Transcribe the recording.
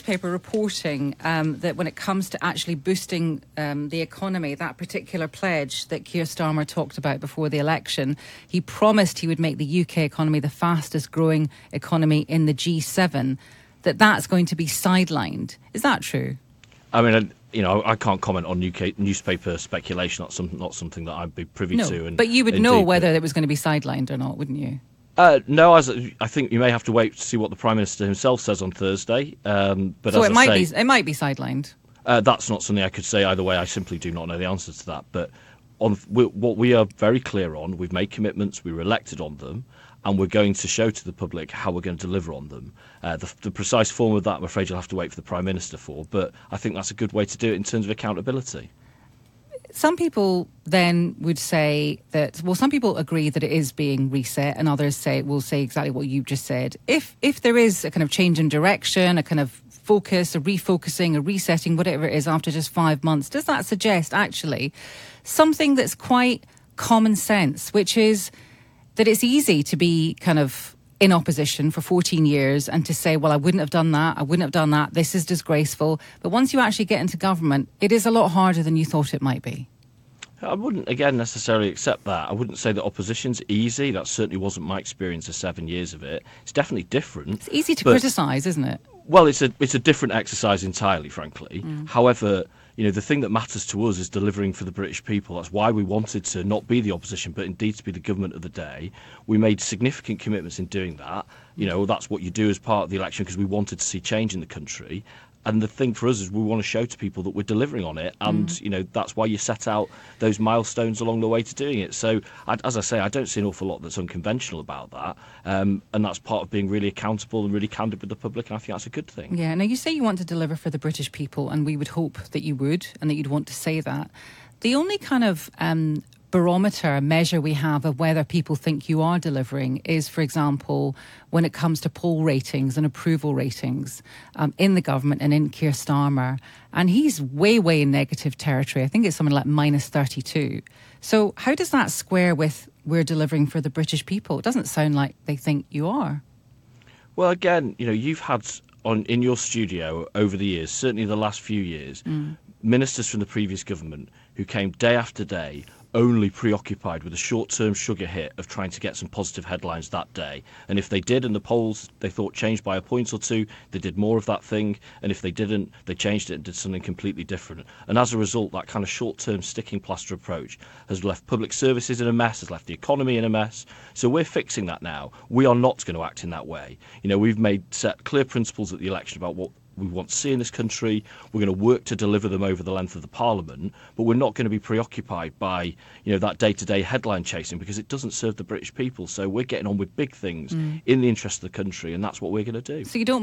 Paper reporting that when it comes to actually boosting the economy, that particular pledge that Keir Starmer talked about before the election, he promised he would make the UK economy the fastest growing economy in the G7, that's going to be sidelined. Is that true? I mean, I can't comment on UK newspaper speculation. Not something that I'd be privy to. But you would know whether it was going to be sidelined or not, wouldn't you? No, I think you may have to wait to see what the Prime Minister himself says on Thursday. But so it might be sidelined. That's not something I could say either way. I simply do not know the answer to that. But what we are very clear on, we've made commitments, we were elected on them, and we're going to show to the public how we're going to deliver on them. The precise form of that, I'm afraid you'll have to wait for the Prime Minister for. But I think that's a good way to do it in terms of accountability. Some people then would say that, some people agree that it is being reset, and others will say exactly what you just said. If there is a kind of change in direction, a kind of focus, a refocusing, a resetting, whatever it is, after just 5 months, does that suggest actually something that's quite common sense, which is that it's easy to be kind of in opposition for 14 years and to say, well, I wouldn't have done that, this is disgraceful. But once you actually get into government, it is a lot harder than you thought it might be. I wouldn't, again, necessarily accept that. I wouldn't say that opposition's easy. That certainly wasn't my experience of 7 years of it. It's definitely different. It's easy to criticise, isn't it? Well, it's a different exercise entirely, frankly. However, the thing that matters to us is delivering for the British people. That's why we wanted to not be the opposition, but indeed to be the government of the day. We made significant commitments in doing that. That's what you do as part of the election, because we wanted to see change in the country. And the thing for us is we want to show to people that we're delivering on it. And, that's why you set out those milestones along the way to doing it. So, as I say, I don't see an awful lot that's unconventional about that. And that's part of being really accountable and really candid with the public. And I think that's a good thing. Yeah. Now, you say you want to deliver for the British people, and we would hope that you would and that you'd want to say that. The only kind of barometer measure we have of whether people think you are delivering is, for example, when it comes to poll ratings and approval ratings in the government and in Keir Starmer. And he's way, way in negative territory. I think it's something like -32. So how does that square with we're delivering for the British people? It doesn't sound like they think you are. Well, again, you've had in your studio over the years, certainly the last few years, ministers from the previous government who came day after day only preoccupied with a short-term sugar hit of trying to get some positive headlines that day. And if they did, and the polls they thought changed by a point or two, they did more of that thing. And if they didn't, they changed it and did something completely different. And as a result, that kind of short-term sticking plaster approach has left public services in a mess, has left the economy in a mess. So we're fixing that now. We are not going to act in that way. We've set clear principles at the election about what we want to see in this country. We're going to work to deliver them over the length of the Parliament, but we're not going to be preoccupied by, that day-to-day headline chasing, because it doesn't serve the British people. So we're getting on with big things in the interest of the country, and that's what we're going to do. So you don't